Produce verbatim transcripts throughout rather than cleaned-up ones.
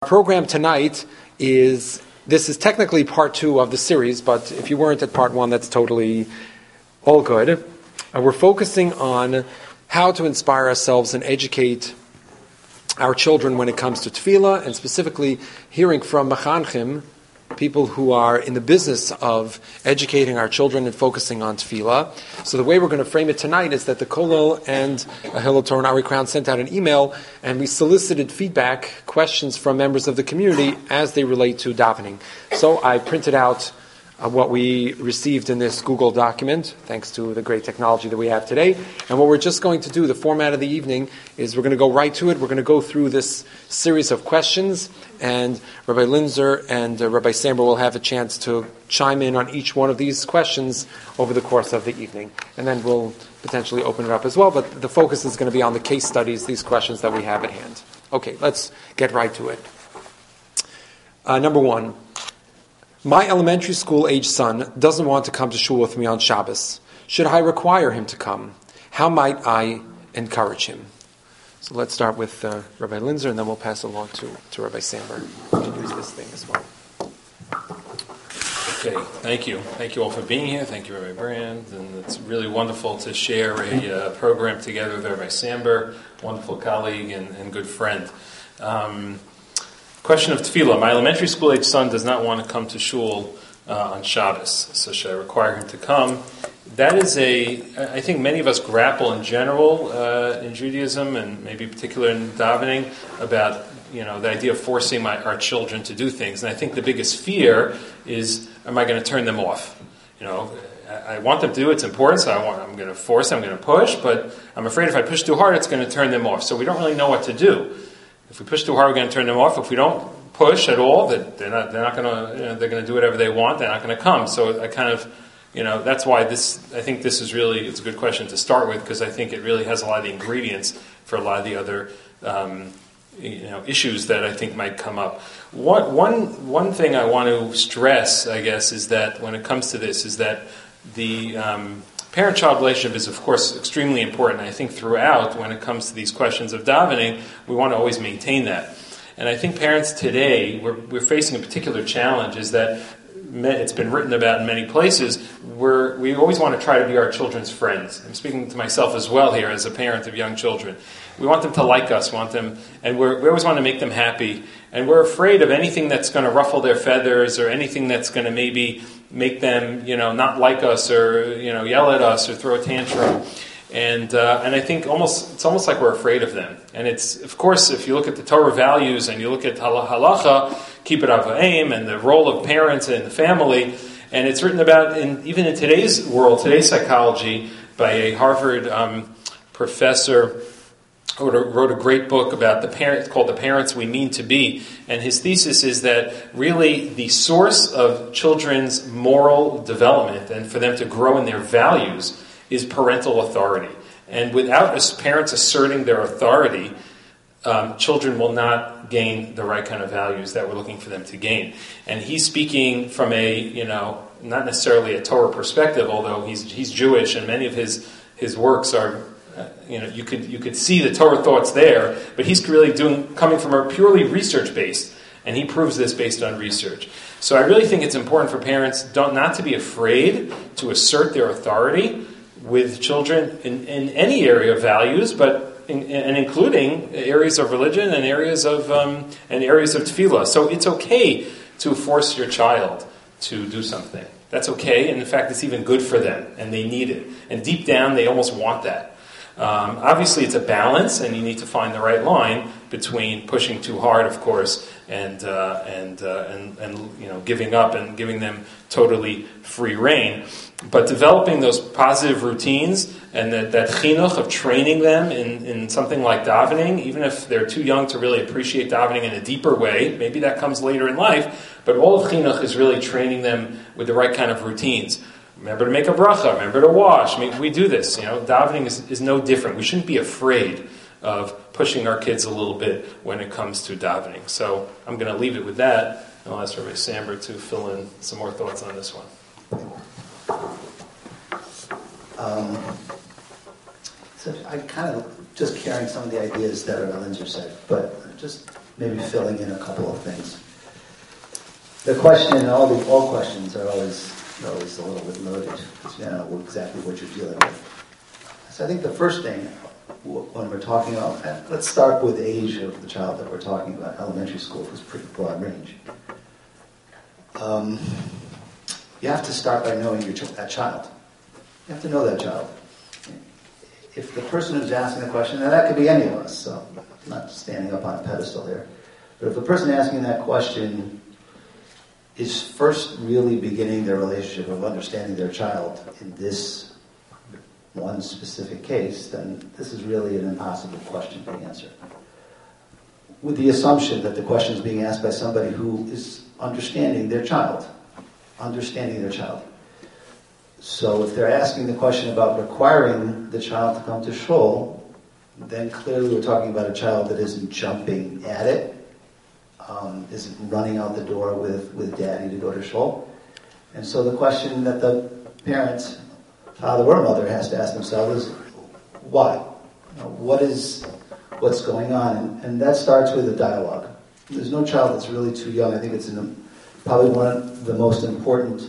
Our program tonight is, this is technically part two of the series, but if you weren't at part one, that's totally all good. Uh, we're focusing on how to inspire ourselves and educate our children when it comes to tefillah, and specifically hearing from Mechanchim, people who are in the business of educating our children and focusing on tefillah. So the way we're going to frame it tonight is that the Kollel and Hillel Torah and Ari Crown sent out an email, and we solicited feedback, questions from members of the community as they relate to davening. So I printed out uh, what we received in this Google document, thanks to the great technology that we have today. And what we're just going to do, the format of the evening, is we're going to go right to it. We're going to go through this series of questions, and Rabbi Linzer and uh, Rabbi Samber will have a chance to chime in on each one of these questions over the course of the evening. And then we'll potentially open it up as well, but the focus is going to be on the case studies, these questions that we have at hand. Okay, let's get right to it. Uh, number one. My elementary school age son doesn't want to come to shul with me on Shabbos. Should I require him to come? How might I encourage him? So let's start with uh, Rabbi Linzer, and then we'll pass along to, to Rabbi Samber to use this thing as well. Okay, thank you. Thank you all for being here. Thank you, Rabbi Brand. And it's really wonderful to share a uh, program together with Rabbi Samber, wonderful colleague and, and good friend. Um, Question of tefillah. My elementary school age son does not want to come to shul uh, on Shabbos, so should I require him to come? That is a, I think many of us grapple in general uh, in Judaism, and maybe particularly in davening, about you know the idea of forcing my, our children to do things. And I think the biggest fear is, am I going to turn them off? You know, I want them to do it, it's important, so I want, I'm going to force, I'm going to push, but I'm afraid if I push too hard, it's going to turn them off. So we don't really know what to do. If we push too hard, we're going to turn them off. If we don't push at all, that they're not they're not going to you know, they're going to do whatever they want. They're not going to come. So I kind of you know that's why this I think this is really it's a good question to start with, because I think it really has a lot of the ingredients for a lot of the other um, you know issues that I think might come up. One one one thing I want to stress, I guess, is that when it comes to this, is that the um, parent-child relationship is, of course, extremely important. I think throughout, when it comes to these questions of davening, we want to always maintain that. And I think parents today, we're, we're facing a particular challenge, is that it's been written about in many places, where we always want to try to be our children's friends. I'm speaking to myself as well here as a parent of young children. We want them to like us, want them, and we're, we always want to make them happy. And we're afraid of anything that's going to ruffle their feathers, or anything that's going to maybe make them, you know, not like us, or you know, yell at us, or throw a tantrum. And uh, and I think almost it's almost like we're afraid of them. And it's, of course, if you look at the Torah values and you look at halacha, kibbud av v'em, and the role of parents and the family, and it's written about in even in today's world, today's psychology, by a Harvard um, professor. Wrote a, wrote a great book about the parents called "The Parents We Mean to Be," and his thesis is that really the source of children's moral development and for them to grow in their values is parental authority. And without us parents asserting their authority, um, children will not gain the right kind of values that we're looking for them to gain. And he's speaking from a you know not necessarily a Torah perspective, although he's he's Jewish and many of his his works are. Uh, you know, you could you could see the Torah thoughts there, but he's really doing coming from a purely research based, and he proves this based on research. So I really think it's important for parents don't not to be afraid to assert their authority with children in, in any area of values, but in, and including areas of religion and areas of um, and areas of tefillah. So it's okay to force your child to do something. That's okay, and in fact, it's even good for them, and they need it. And deep down, they almost want that. Um, obviously, it's a balance, and you need to find the right line between pushing too hard, of course, and uh, and, uh, and and you know giving up and giving them totally free rein. But developing those positive routines and that, that chinuch of training them in, in something like davening, even if they're too young to really appreciate davening in a deeper way, maybe that comes later in life. But all of chinuch is really training them with the right kind of routines. Remember to make a bracha. Remember to wash. I mean, we do this. You know, davening is, is no different. We shouldn't be afraid of pushing our kids a little bit when it comes to davening. So I'm going to leave it with that. And I'll ask Rabbi Samber to fill in some more thoughts on this one. Um, so I kind of just carrying some of the ideas that Rabbi Linzer said, but just maybe filling in a couple of things. The question, and all the all questions are always are always a little bit loaded because you don't know exactly what you're dealing with. So I think the first thing when we're talking about, let's start with the age of the child that we're talking about. Elementary school is pretty broad range. Um, you have to start by knowing your ch- that child. You have to know that child. If the person who's asking the question, and that could be any of us, so I'm not standing up on a pedestal here, but if the person asking that question is first really beginning their relationship of understanding their child in this one specific case, then this is really an impossible question to answer. With the assumption that the question is being asked by somebody who is understanding their child, understanding their child. So if they're asking the question about requiring the child to come to shul, then clearly we're talking about a child that isn't jumping at it, um, isn't running out the door with, with daddy to go to shul. And so the question that the parent, father or mother, has to ask themselves is, why? You know, what is, what's going on? And, and that starts with a dialogue. There's no child that's really too young. I think it's in, probably one of the most important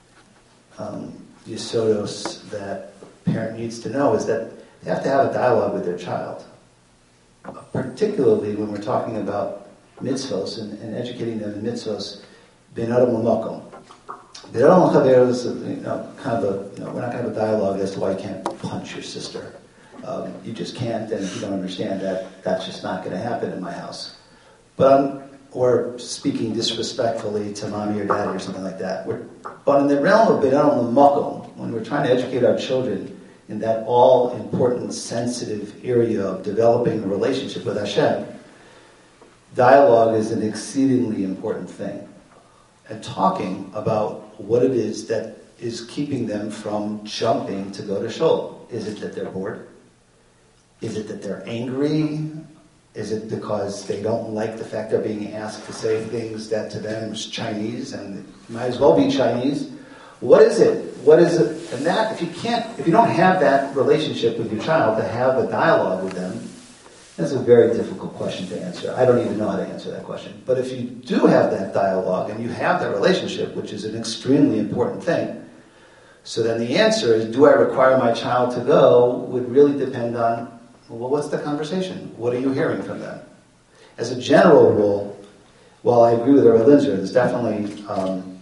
um, yisodos that a parent needs to know is that they have to have a dialogue with their child. Particularly when we're talking about mitzvos and, and educating them in mitzvos, ben adam l'makom. Ben adam l'chaver is, you know, kind of a, you know, we're not going to have a dialogue as to why you can't punch your sister. Um, you just can't, and if you don't understand that, that's just not going to happen in my house. But I'm, or speaking disrespectfully to mommy or daddy or something like that. We're, but in the realm of ben adam l'makom, when we're trying to educate our children in that all-important, sensitive area of developing a relationship with Hashem, dialogue is an exceedingly important thing. And talking about what it is that is keeping them from jumping to go to shul. Is it that they're bored? Is it that they're angry? Is it because they don't like the fact they're being asked to say things that to them is Chinese and it might as well be Chinese? What is it? What is it? And that, if you can't, if you don't have that relationship with your child to have a dialogue with them, that's a very difficult question to answer. I don't even know how to answer that question. But if you do have that dialogue and you have that relationship, which is an extremely important thing, so then the answer is, do I require my child to go, would really depend on, well, what's the conversation? What are you hearing from them? As a general rule, while I agree with Rabbi Linzer, there's definitely um,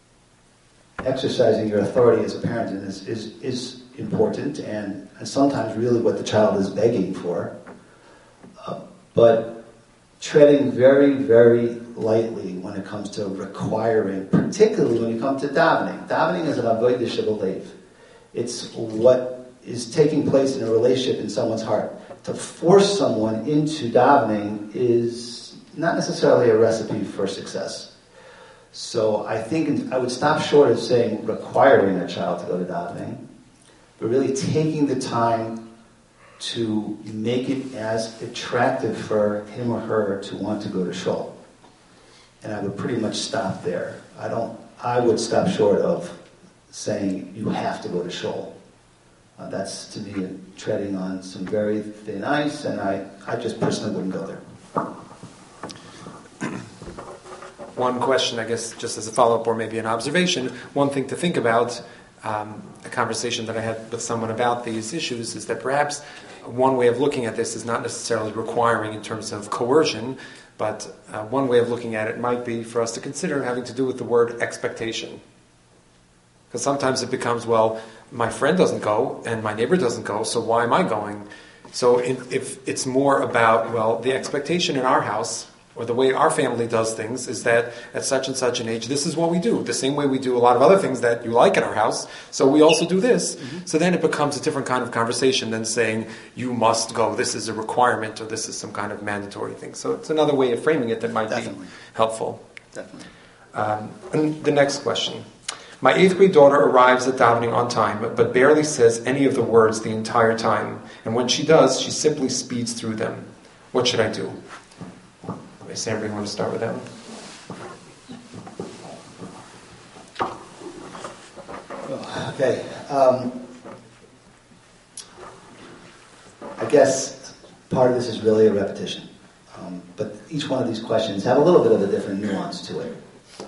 exercising your authority as a parent is, is, is important and, and sometimes really what the child is begging for. Uh, but treading very, very lightly when it comes to requiring, particularly when you come to davening. Davening is an avodah shebelev. It's what is taking place in a relationship in someone's heart. To force someone into davening is not necessarily a recipe for success. So I think I would stop short of saying requiring a child to go to davening, but really taking the time to make it as attractive for him or her to want to go to shul. And I would pretty much stop there. I don't. I would stop short of saying you have to go to shul. Uh, that's to me treading on some very thin ice, and I, I just personally wouldn't go there. One question, I guess, just as a follow-up or maybe an observation, one thing to think about, um, a conversation that I had with someone about these issues is that perhaps one way of looking at this is not necessarily requiring in terms of coercion, but uh, one way of looking at it might be for us to consider having to do with the word expectation. Because sometimes it becomes, well, my friend doesn't go and my neighbor doesn't go, so why am I going? So in, if it's more about, well, the expectation in our house or the way our family does things is that at such and such an age, this is what we do. The same way we do a lot of other things that you like in our house, so we also do this. Mm-hmm. So then it becomes a different kind of conversation than saying, you must go, this is a requirement, or this is some kind of mandatory thing. So it's another way of framing it that might Definitely. be helpful. Definitely. Um, and the next question. My eighth grade daughter arrives at davening on time, but barely says any of the words the entire time. And when she does, she simply speeds through them. What should I do? Sandra, you want to start with that one? Okay. Um, I guess part of this is really a repetition. Um, but each one of these questions have a little bit of a different nuance to it.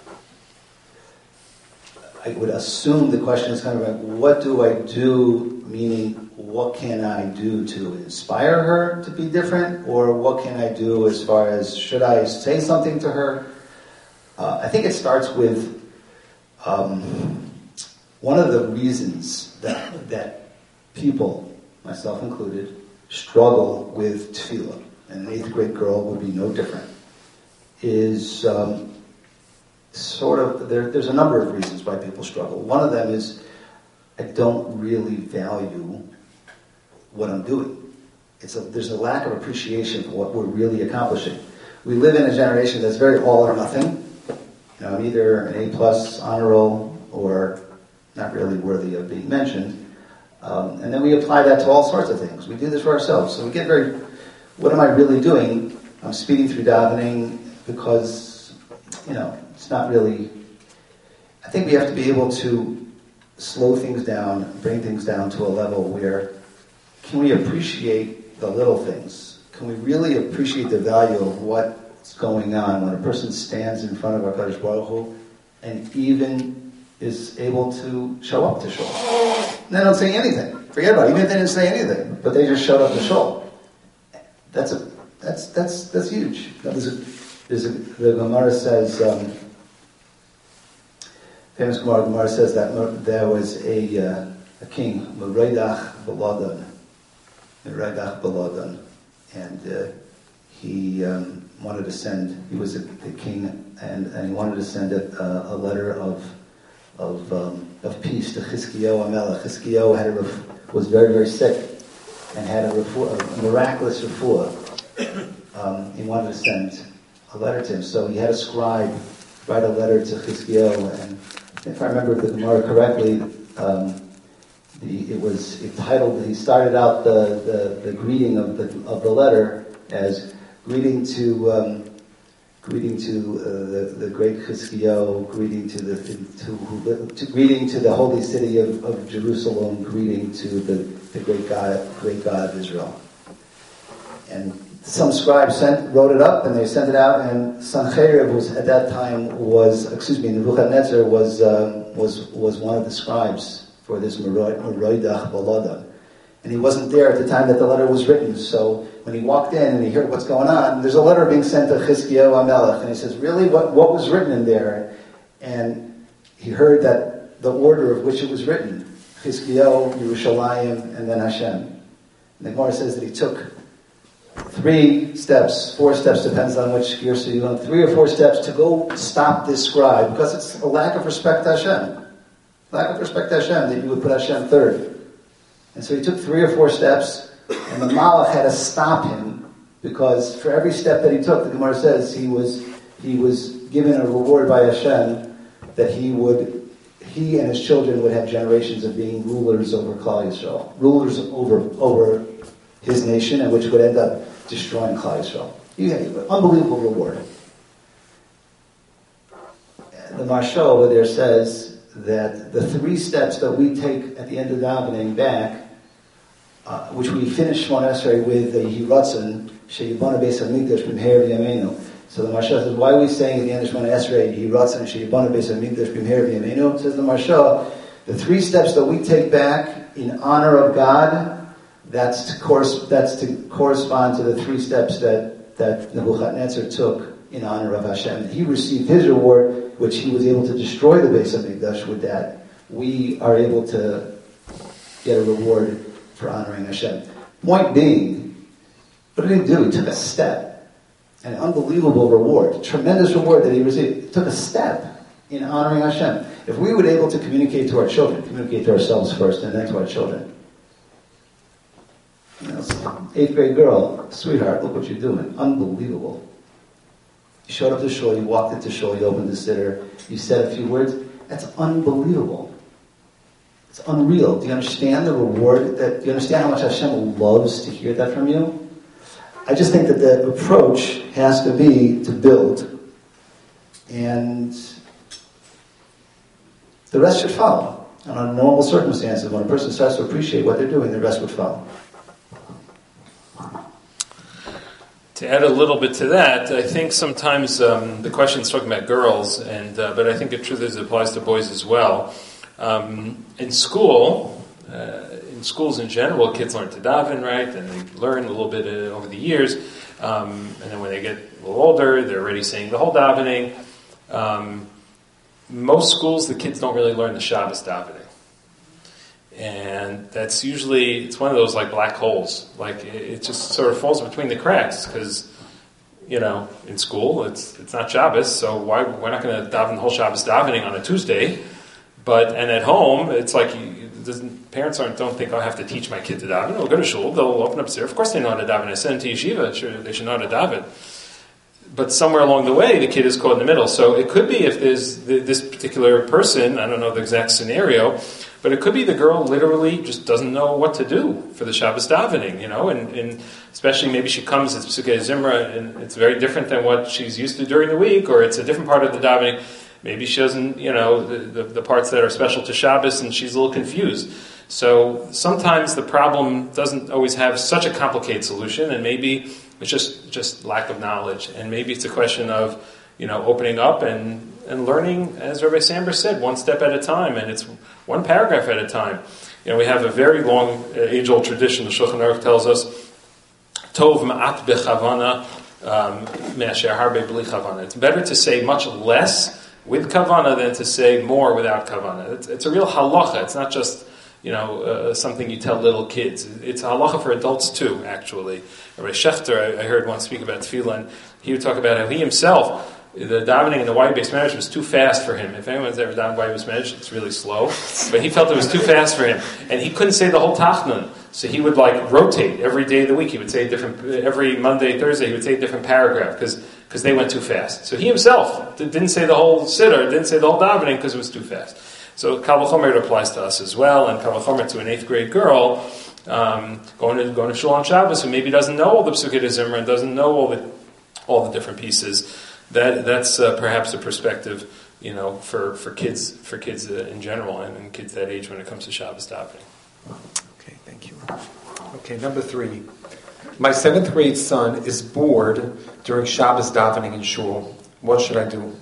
I would assume the question is kind of like, what do I do, meaning what can I do to inspire her to be different, or what can I do as far as, should I say something to her? Uh, I think it starts with um, one of the reasons that, that people, myself included, struggle with tefillah, and an eighth grade girl would be no different, is um, sort of, there, there's a number of reasons why people struggle. One of them is, I don't really value what I'm doing. It's a, there's a lack of appreciation for what we're really accomplishing. We live in a generation that's very all or nothing. You know, I'm either an A plus honor roll or not really worthy of being mentioned. Um, and then we apply that to all sorts of things. We do this for ourselves. So we get very, what am I really doing? I'm speeding through davening because, you know, it's not really, I think we have to be able to slow things down, bring things down to a level where, can we appreciate the little things? Can we really appreciate the value of what's going on when a person stands in front of HaKadosh Baruch Hu and even is able to show up to shul? And they don't say anything. Forget about it. Even if they didn't say anything, but they just showed up to shul. That's a that's that's that's huge. There's a, there's a, the Gemara says, um, famous Gemara, Gemara says that there was a uh, a king, Merodach Baladan, Merodach Baladan, and uh, he um, wanted to send. He was a, the king, and, and he wanted to send a, a letter of of um, of peace to Chizkiyahu HaMelech. Chizkiyahu had a, was very very sick and had a, refu- a miraculous refuah. Um, he wanted to send a letter to him, so he had a scribe write a letter to Chizkiyahu, and if I remember the Gemara correctly, um, the, it was it titled. He started out the, the, the greeting of the of the letter as greeting to um, greeting to uh, the, the great Chizkiyahu, greeting to the to, to greeting to the holy city of, of Jerusalem, greeting to the, the great God great God of Israel. And some scribes sent wrote it up, and they sent it out. And Sancherib was at that time was excuse me Nebuchadnezzar was uh, was was one of the scribes for this Merodach Baladan, and he wasn't there at the time that the letter was written. So when he walked in and he heard what's going on, there's a letter being sent to Chizkiyahu HaMelech, and he says, "Really, what what was written in there?" And he heard that the order of which it was written: Chizkiyahu, Yerushalayim, and then Hashem. And the Gemara says that he took three steps, four steps, depends on which Girsa you want, three or four steps to go stop this scribe, because it's a lack of respect to Hashem. Lack of respect to Hashem, that you would put Hashem third. And so he took three or four steps, and the Malach had to stop him, because for every step that he took, the Gemara says, he was he was given a reward by Hashem that he would, he and his children would have generations of being rulers over Klal Yisrael, rulers over over his nation, and which would end up destroying Klal Yisrael. You had an unbelievable reward. The Marsha over there says that the three steps that we take at the end of davening back, uh, which we finish Shemona Esrei with the Yiratzon, Sheyibana Beis HaMikdash B'mher V'yameinu. So the Marsha says, why are we saying at the end of Shemona Esrei, Yiratzon, Sheyibana Beis HaMikdash B'mher V'yameinu? Says the Marsha, the three steps that we take back in honor of God, That's to, course, that's to correspond to the three steps that, that Nebuchadnezzar took in honor of Hashem. He received his reward, which he was able to destroy the Beis HaMikdash with that. We are able to get a reward for honoring Hashem. Point being, what did he do? He took a step. An unbelievable reward. Tremendous reward that he received. He took a step in honoring Hashem. If we were able to communicate to our children, communicate to ourselves first and then to our children, you know, eighth grade girl, sweetheart, look what you're doing. Unbelievable. You showed up to shul, you walked into shul, you opened the siddur, you said a few words. That's unbelievable. It's unreal. Do you understand the reward? That, do you understand how much Hashem loves to hear that from you? I just think that the approach has to be to build. And the rest should follow. And under normal circumstances, when a person starts to appreciate what they're doing, the rest would follow. To add a little bit to that, I think sometimes um, the question is talking about girls, and uh, but I think the truth is it applies to boys as well. Um, in school, uh, in schools in general, kids learn to daven, right? And they learn a little bit uh, over the years. Um, and then when they get a little older, they're already saying the whole davening. Um, most schools, the kids don't really learn the Shabbos davening. And that's usually, it's one of those like black holes. Like it, it just sort of falls between the cracks because, you know, in school it's it's not Shabbos, so why we're not going to daven the whole Shabbos davening on a Tuesday. But, and at home, it's like, you, doesn't, parents aren't, don't think, oh, I have to teach my kid to daven. They'll go to shul, they'll open up there. Of course they know how to daven. I send them to yeshiva, sure, they should know how to daven. But somewhere along the way, the kid is caught in the middle. So it could be if there's this particular person, I don't know the exact scenario, but it could be the girl literally just doesn't know what to do for the Shabbos davening, you know, and, and especially maybe she comes at Pesukei Zimra and it's very different than what she's used to during the week, or it's a different part of the davening. Maybe she doesn't, you know, the, the, the parts that are special to Shabbos, and she's a little confused. So sometimes the problem doesn't always have such a complicated solution, and maybe it's just, just lack of knowledge. And maybe it's a question of, you know, opening up and, and learning, as Rabbi Samber said, one step at a time, and it's one paragraph at a time. You know, we have a very long, uh, age-old tradition. The Shulchan Aruch tells us, Tov ma'at bechavana me'asher harbe b'li chavana. It's better to say much less with kavana than to say more without kavana. It's, it's a real halacha. It's not just, you know, uh, something you tell little kids. It's a halacha for adults too, actually. Rabbi Schechter, I, I heard once speak about tefillah, and he would talk about how he himself, the davening in the Y-based marriage was too fast for him. If anyone's ever done Y-based marriage, it's really slow. But he felt it was too fast for him. And he couldn't say the whole Tachnun. So he would like rotate every day of the week. He would say a different, every Monday, Thursday, he would say a different paragraph because because they went too fast. So he himself didn't say the whole siddur, didn't say the whole davening because it was too fast. So Kal V'chomer applies to us as well, and Kal V'chomer to an eighth grade girl um, going to going to shul on Shabbos who maybe doesn't know all the Pesukei Zimra and doesn't know all the all the different pieces. That that's uh, perhaps a perspective, you know, for, for kids for kids uh, in general and, and kids that age when it comes to Shabbos davening. Okay, thank you. Okay, number three. My seventh grade son is bored during Shabbos davening in shul. What should I do?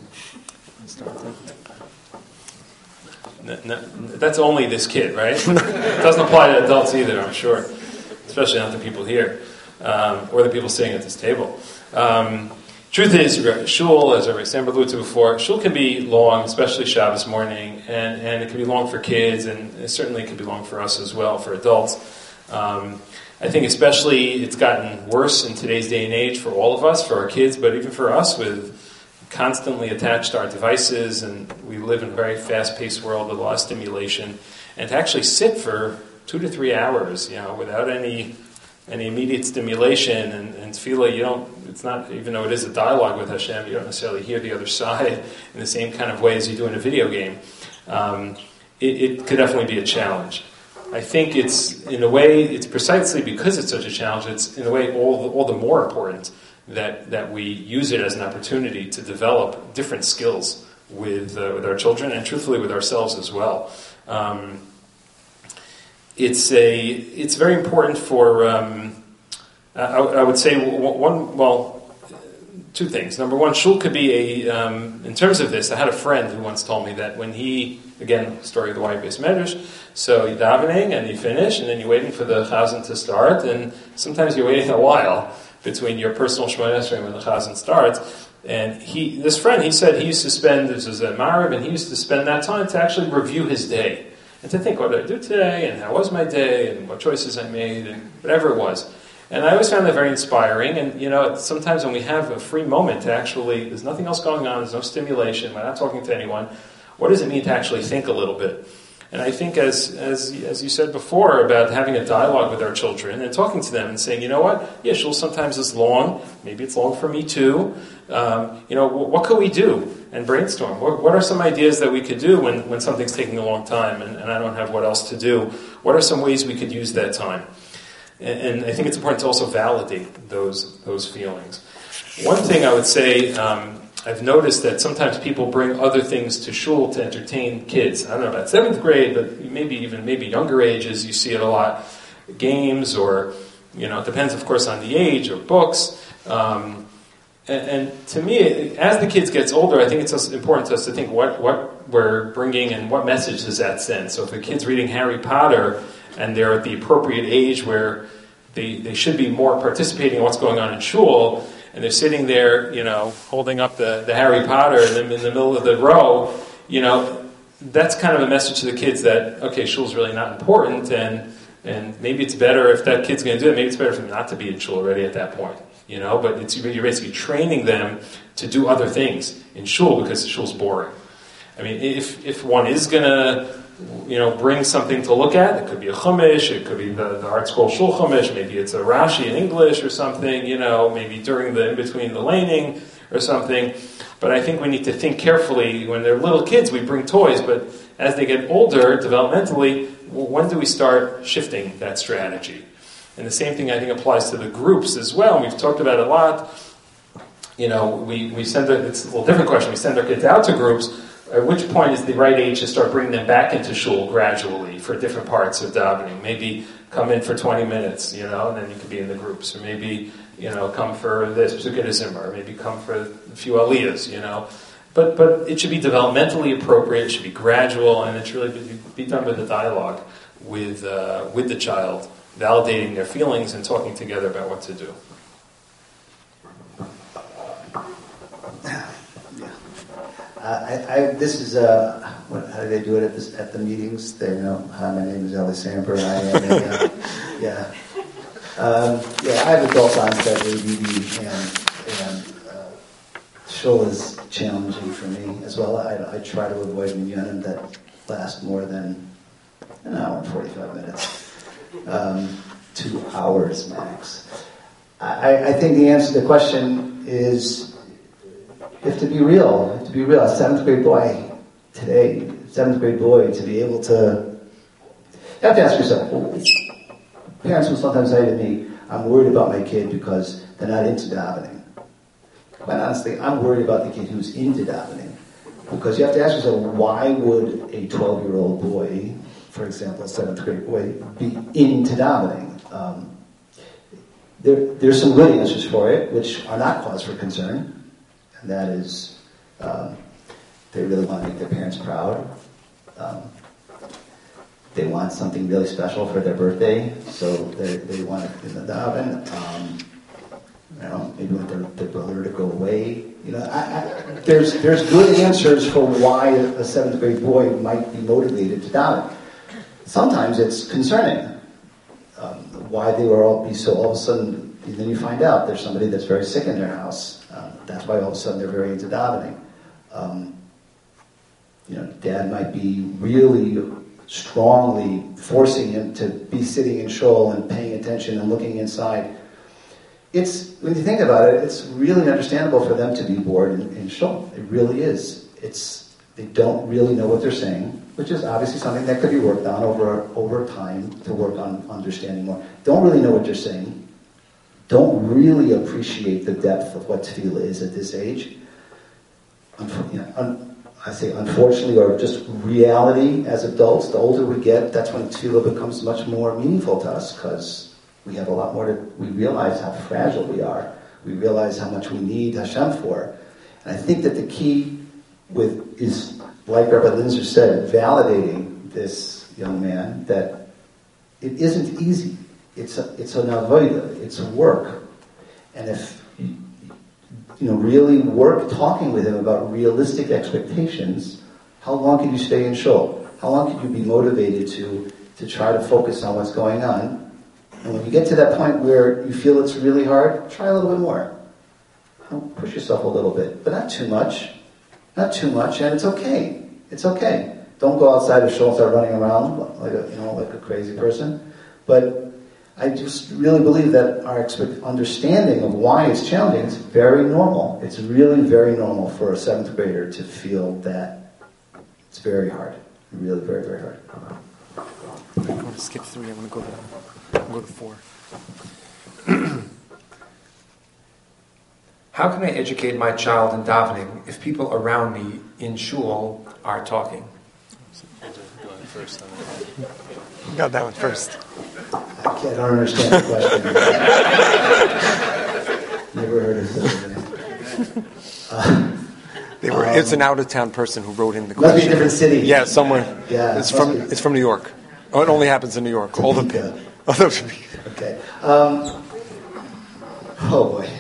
No, no, that's only this kid, right? It doesn't apply to adults either, I'm sure. Especially not the people here um, or the people sitting at this table. Um, Truth is, shul, as Rabbi Samber alluded to before, shul can be long, especially Shabbos morning, and, and it can be long for kids, and it certainly can be long for us as well, for adults. Um, I think especially it's gotten worse in today's day and age for all of us, for our kids, but even for us with constantly attached to our devices, and we live in a very fast-paced world with a lot of stimulation, and to actually sit for two to three hours, you know, without any... any immediate stimulation and, and tefillah, you don't, it's not, even though it is a dialogue with Hashem, you don't necessarily hear the other side in the same kind of way as you do in a video game. Um, it, it could definitely be a challenge. I think it's, in a way, it's precisely because it's such a challenge, it's in a way all the, all the more important that, that we use it as an opportunity to develop different skills with, uh, with our children and truthfully with ourselves as well. Um, It's a. It's very important for. Um, I, I would say one. Well, two things. Number one, shul could be a. Um, in terms of this, I had a friend who once told me that when he, again, story of the Y-based medrash. So you're davening and you finish, and then you're waiting for the chazan to start, and sometimes you're waiting a while between your personal Shemona Esrei when the chazan starts. And he, this friend, he said he used to spend. This was at Marav, and he used to spend that time to actually review his day. And to think, what did I do today, and how was my day, and what choices I made, and whatever it was. And I always found that very inspiring. And, you know, sometimes when we have a free moment to actually, there's nothing else going on, there's no stimulation, we're not talking to anyone, what does it mean to actually think a little bit? And I think as as as you said before about having a dialogue with our children and talking to them and saying, you know what, yeah, shul sometimes is long, maybe it's long for me too. Um, you know, w- what could we do? And brainstorm. What, what are some ideas that we could do when, when something's taking a long time and, and I don't have what else to do? What are some ways we could use that time? And, and I think it's important to also validate those those feelings. One thing I would say, um, I've noticed that sometimes people bring other things to shul to entertain kids. I don't know about seventh grade, but maybe even maybe younger ages, you see it a lot. Games or, you know, it depends, of course, on the age or books. Um, and, and to me, as the kids gets older, I think it's also important to us to think what, what we're bringing and what message does that send. So if a kid's reading Harry Potter and they're at the appropriate age where they, they should be more participating in what's going on in shul, and they're sitting there, you know, holding up the, the Harry Potter in the, in the middle of the row, you know, that's kind of a message to the kids that, okay, shul's really not important, and and maybe it's better if that kid's going to do it, maybe it's better for them not to be in shul already at that point, you know, but it's, you're basically training them to do other things in shul because shul's boring. I mean, if if one is going to, you know, bring something to look at, it could be a chumash, it could be the, the Art Scroll Shul Chumash, maybe it's a Rashi in English or something, you know, maybe during the, in between the laning or something. But I think we need to think carefully. When they're little kids, we bring toys, but as they get older, developmentally, when do we start shifting that strategy? And the same thing I think applies to the groups as well. We've talked about it a lot. You know, we, we send, our, it's a little different question, we send our kids out to groups. At which point is the right age to start bringing them back into shul gradually for different parts of davening? Maybe come in for twenty minutes, you know, and then you can be in the groups. Or maybe, you know, come for this Pesukei Zimra, or maybe come for a few aliyahs, you know. But but it should be developmentally appropriate, it should be gradual, and it should really be, be done with a dialogue with, uh, with the child, validating their feelings and talking together about what to do. Uh, I, I, this is, uh, what, how do they do it at, this, at the meetings? They know, hi, my name is Eli Samper, and I am a, uh, yeah. Um, yeah, I have adult onset A D D, and, and uh, shul is challenging for me as well. I, I try to avoid minyanim that last more than an hour and forty-five minutes. Um, two hours max. I, I think the answer to the question is, you have to be real. You have to be real. A seventh grade boy today, seventh grade boy, to be able to, you have to ask yourself, parents will sometimes say to me, I'm worried about my kid because they're not into davening. Quite honestly, I'm worried about the kid who's into davening. Because you have to ask yourself, why would a twelve-year-old boy, for example, a seventh grade boy, be into davening? Um, there, there's some good answers for it, which are not cause for concern. And that is, um, they really want to make their parents proud. Um, they want something really special for their birthday, so they, they want it in the daven. Um, you know, maybe want their, their brother to go away. You know, I, I, there's there's good answers for why a seventh grade boy might be motivated to daven. Sometimes it's concerning um, why they will all be so all of a sudden. And then you find out there's somebody that's very sick in their house. Um, that's why all of a sudden they're very into davening. Um, you know, dad might be really strongly forcing him to be sitting in shul and paying attention and looking inside. It's, when you think about it, it's really understandable for them to be bored in, in shul. It really is. It's, they don't really know what they're saying, which is obviously something that could be worked on over, over time to work on understanding more. Don't really know what you're saying. Don't really appreciate the depth of what tefillah is at this age. Unf- you know, un- I say unfortunately, or just reality as adults, the older we get, that's when tefillah becomes much more meaningful to us, because we have a lot more to, we realize how fragile we are. We realize how much we need Hashem for. And I think that the key with is, like Rabbi Linzer said, validating this young man, that it isn't easy. It's a, it's an avodah, it's a work. And if you, you know, really work talking with him about realistic expectations, how long can you stay in shul? How long can you be motivated to, to try to focus on what's going on? And when you get to that point where you feel it's really hard, try a little bit more. You know, push yourself a little bit, but not too much. Not too much, and it's okay. It's okay. Don't go outside the shul and start running around like a, you know, like a crazy person. But I just really believe that our expect- understanding of why it's challenging is very normal. It's really very normal for a seventh grader to feel that it's very hard. Really very, very hard. I'm going to skip three. I'm going to go to, go to four. How can I educate my child in davening if people around me in shul are talking? First, Got that one first. I don't understand the question. You're never heard of it. Uh, They were, um, it's an out-of-town person who wrote in the Must be a question. different city. Yeah, somewhere. Yeah, it's must from be. it's from New York. Oh, it only happens in New York. All the Topeka. oh, those- Okay. Um, oh boy.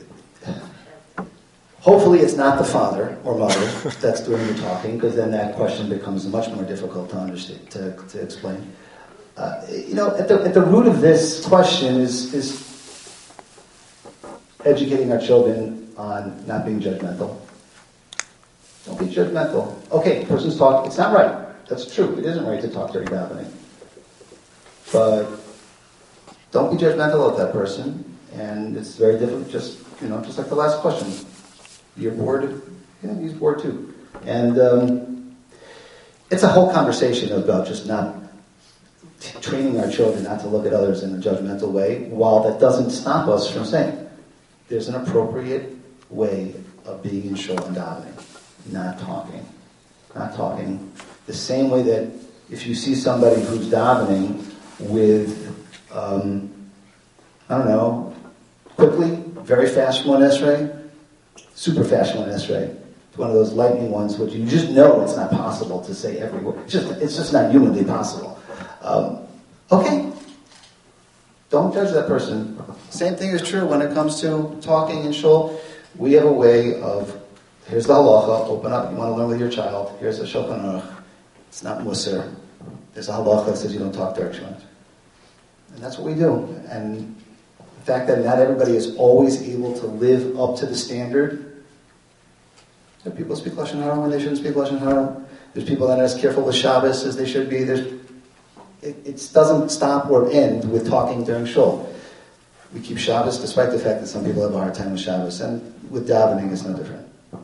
Hopefully it's not the father or mother that's doing the talking, because then that question becomes much more difficult to understand, to, to explain. Uh, you know, at the, at the root of this question is, is educating our children on not being judgmental. Don't be judgmental. Okay, person's talking. It's not right. That's true. It isn't right to talk during davening. But don't be judgmental of that person. And it's very difficult. Just you know, just like the last question. You're bored. Yeah, he's bored too. And um, it's a whole conversation about just not t- training our children not to look at others in a judgmental way. While that doesn't stop us from saying there's an appropriate way of being in shul and davening. Not talking. Not talking. The same way that if you see somebody who's davening with, um, I don't know, quickly, very fast one esrei, super fast one esrei, one of those lightning ones, which you just know it's not possible to say every word. It's just, it's just not humanly possible. Um, okay. Don't judge that person. Same thing is true when it comes to talking in shul. We have a way of, here's the halacha, open up, you want to learn with your child, here's the Shulchan Aruch. It's not Musar. There's a halacha that says you don't talk to our children. And that's what we do. And the fact that not everybody is always able to live up to the standard. There are people speak Lashon Hara when they shouldn't speak Lashon Hara. There's people that are as careful with Shabbos as they should be. There's, it, it doesn't stop or end with talking during shul. We keep Shabbos despite the fact that some people have a hard time with Shabbos. And with davening, it's no different.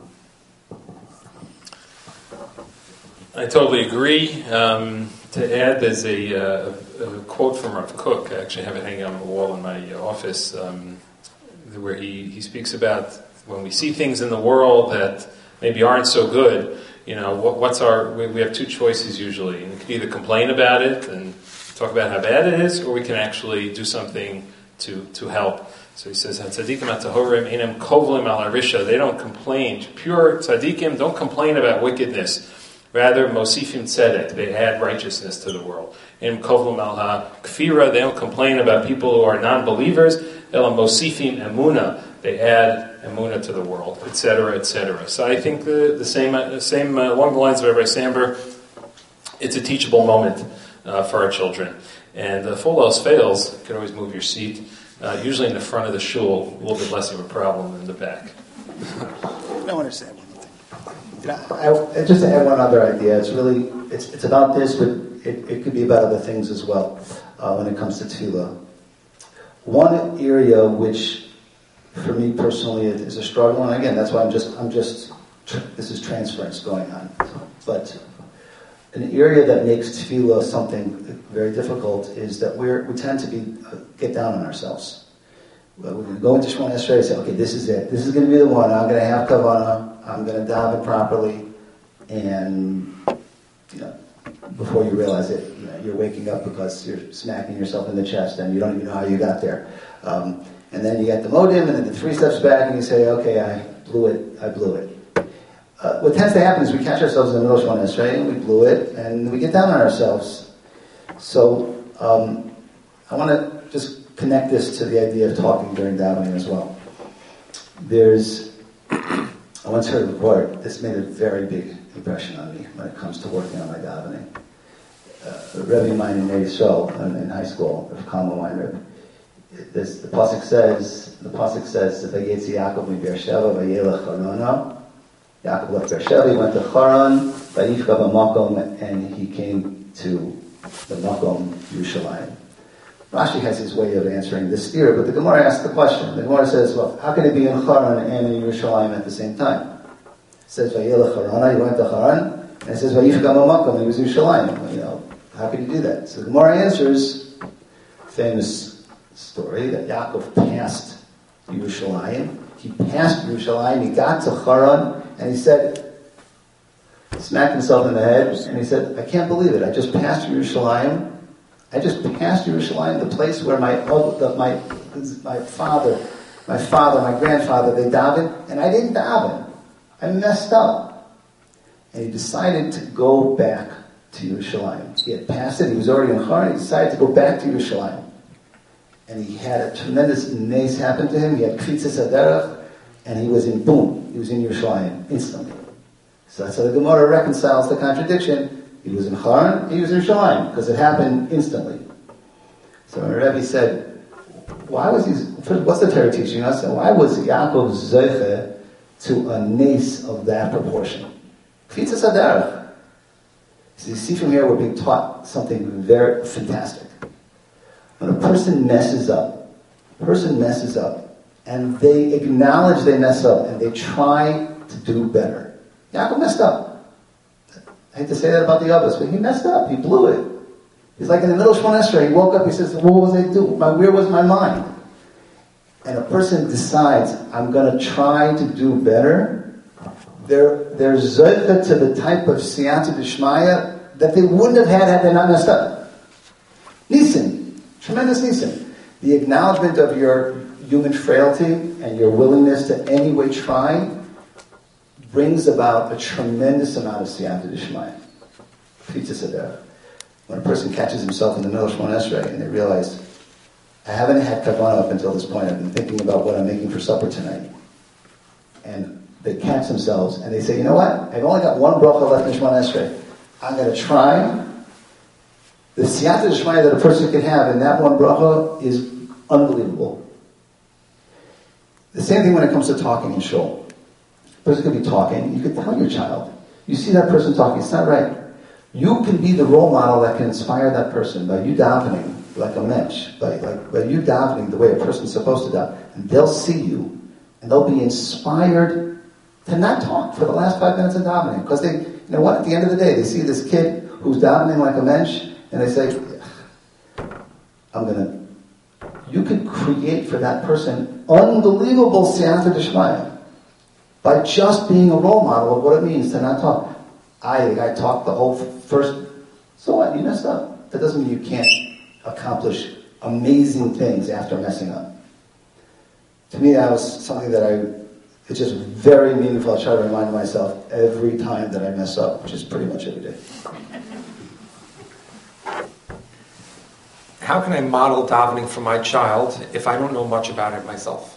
I totally agree. Um, to add, there's a, uh, a quote from Rav Kook. I actually have it hanging on the wall in my office, um, where he, he speaks about when we see things in the world that maybe aren't so good, you know, what, what's our, we, we have two choices usually. And we can either complain about it and talk about how bad it is, or we can actually do something to, to help. So he says, tzaddikim atahorim einem kovlim al harisha. They don't complain. Pure tzaddikim don't complain about wickedness. Rather, mosifim tzedek, they add righteousness to the world. In kovlim al ha-kfira, they don't complain about people who are non-believers. Ela mosifim emuna, they add emuna to the world, et cetera, et cetera. So I think the, the same, uh, same uh, along the lines of Rabbi Samber, it's a teachable moment uh, for our children. And uh, full else fails, you can always move your seat. Uh, usually in the front of the shul, a little bit less of a problem than the back. I want to say one thing. You know, I, just to add one other idea, it's really, it's it's about this, but it, it could be about other things as well uh, when it comes to tefillah. One area which, for me personally, is a struggle, and again, that's why I'm just, I'm just, this is transference going on. But an area that makes tefillah something very difficult is that we're, we tend to be uh, get down on ourselves. Well, we're going to go into Shemona Esrei and say, okay, this is it. This is going to be the one. I'm going to have kavanah. I'm going to daven properly. And, you know, before you realize it, you know, you're waking up because you're smacking yourself in the chest and you don't even know how you got there. Um, and then you get the modim and then the three steps back and you say, okay, I blew it. I blew it. Uh, what tends to happen is we catch ourselves in the middle of Shemona Esrei and we blew it and we get down on ourselves. So um, I want to just connect this to the idea of talking during davening as well. There's, I once heard a report, this made a very big impression on me when it comes to working on my davening. Uh, a Rebbe of mine in Yisrael, in, in high school, Rav Kalman Weinreb, this, the pasuk says, the pasuk says, "Vayetzi Yaakov mi Beersheva vayelech Harana." Yaakov left Beersheva, he went to Haran, vayifka b'makom, and he came to the Makom Yerushalayim. Rashi has his way of answering this theory, but the Gemara asks the question. The Gemara says, well, how can it be in Haran and in Yerushalayim at the same time? It says, Vayelech Harana, he went to Haran, and it says, Vayifka b'makom, he was Yerushalayim. Well, you know, how can you do that? So the Gemara answers, famous story, that Yaakov passed Yerushalayim. He passed Yerushalayim, he got to Haran, and he said, smacked himself in the head, and he said, I can't believe it. I just passed Yerushalayim. I just passed Yerushalayim, the place where my my my father My father, my grandfather, they davened, and I didn't daven. I messed up. And he decided to go back to Yerushalayim. He had passed it, he was already in Haran, he decided to go back to Yerushalayim. And he had a tremendous nace happen to him, he had Kritzas Haderech, and he was in, boom, he was in Yerushalayim, instantly. So that's how the Gemara reconciles the contradiction. He was in Haran, he was in Yerushalayim, because it happened instantly. So the Rebbe said, why was he, what's the Torah teaching us? And why was Yaakov Zeiche to a nace of that proportion? Kritzas Haderech. So you see from here we're being taught something very fantastic. When a person messes up, a person messes up, and they acknowledge they mess up, and they try to do better. Yaakov messed up. I hate to say that about the others, but he messed up. He blew it. He's like in the middle of Shemona Esrei. He woke up, he says, what was I doing? Where was my mind? And a person decides, I'm going to try to do better. They're, they're zoicha to the type of siyata d'shmaya that they wouldn't have had had they not messed up. Nisim. Tremendous nisim. The acknowledgement of your human frailty and your willingness to anyway try brings about a tremendous amount of siyata d'shmaya. Kritzas Haderech. When a person catches himself in the middle of Shemona Esrei and they realize, I haven't had kavanah up until this point. I've been thinking about what I'm making for supper tonight. And they catch themselves and they say, you know what? I've only got one bracha left in Shemona Esrei. I'm going to try. The siyata d'shmaya that a person can have in that one bracha is unbelievable. The same thing when it comes to talking in shul. A person could be talking. You could tell your child. You see that person talking. It's not right. You can be the role model that can inspire that person by you davening like a mensch, by, like, by you davening the way a person's supposed to daven. And they'll see you, and they'll be inspired to not talk for the last five minutes of davening. Because they, you know what, at the end of the day, they see this kid who's davening like a mensch, and they say, I'm going to... You could create for that person unbelievable siyata d'shmaya by just being a role model of what it means to not talk. I, I talked the whole first... So what? You messed up. That doesn't mean you can't accomplish amazing things after messing up. To me, that was something that I... It's just very meaningful. I try to remind myself every time that I mess up, which is pretty much every day. How can I model davening for my child if I don't know much about it myself?